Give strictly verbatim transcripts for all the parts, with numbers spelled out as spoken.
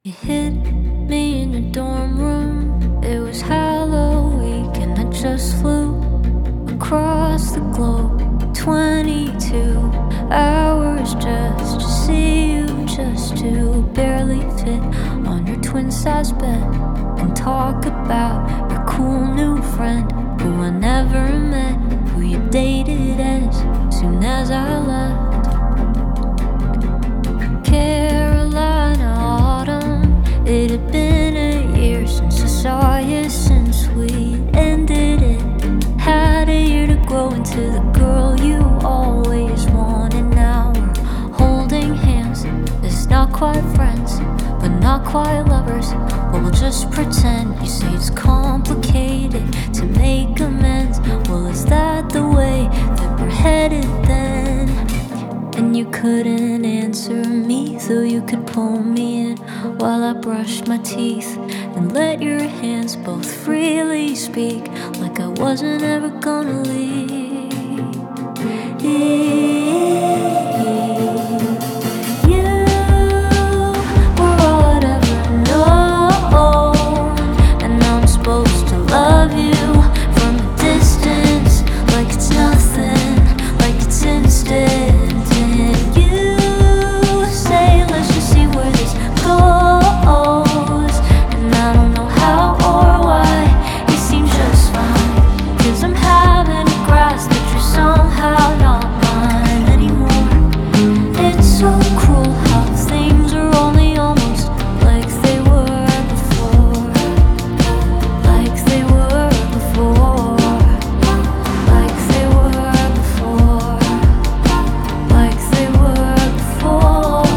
You hit me in the dorm room. It was Halloween and I just flew across the globe. Twenty-two hours just to see you, just to barely fit on your twin-size bed and talk about your cool new friend who I never met, who you dated as soon as I left. Carolina autumn, it had been a year since I saw you, since we ended it. Had a year to grow into the girl you always wanted. Now we're holding hands. It's not quite friends, but not quite lovers. But we'll just pretend. You say it's complicated to make amends. Well, is that the way that we're headed then? And you couldn't answer me, though you could pull me in while I brushed my teeth and let your hands both freely speak, like I wasn't ever gonna leave. You were all I'd ever known, and I'm supposed to love you from a distance, like it's nothing, like it's instant. And you say, let's just see where this goes, and I don't know how or why. You seem just fine, 'cause I'm having to grasp that you're somehow not mine anymore. It's so cruel how things are only almost like they were before, like they were before, like they were before, like they were before.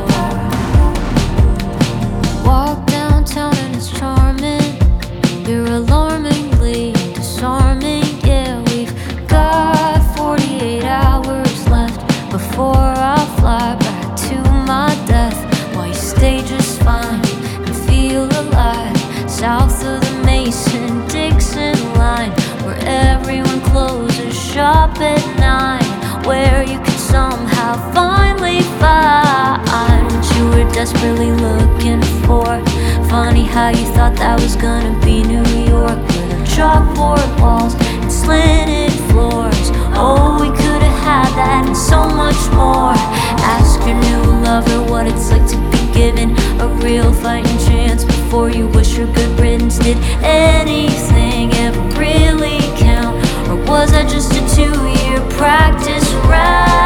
Walk downtown and it's charming. You're alarmingly disarming. Yeah, we've got forty-eight hours left before I fly back to my death, while you stay just fine and feel alive south of the Mason-Dixon line, where everyone closes shop at nine, where you could somehow finally find what you were desperately looking for. Funny how you thought that was gonna be New York, with our chalkboard walls and slanted floors. Oh, we could have had that and so much more. Ask your new lover what it's like to be given a real fighting chance before you wish her good riddance. Did anything ever really count, or was that just a two-year practice round?